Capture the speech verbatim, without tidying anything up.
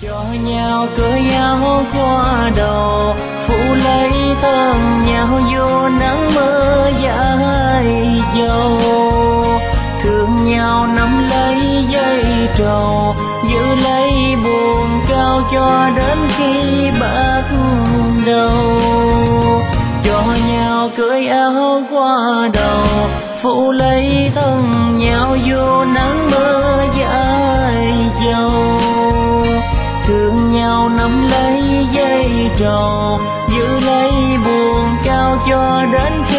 cho nhau cưới áo qua đầu, phụ lấy thân nhau vô nắng mưa dài dầu, thương nhau nắm lấy dây trầu, giữ lấy buồn cao cho đến khi bắt đầu. Cho nhau cưới áo qua đầu, phụ lấy thân nhau vô nắng mưa dài dầu, thương nhau nắm lấy dây trầu, giữ lấy buồn cao cho đến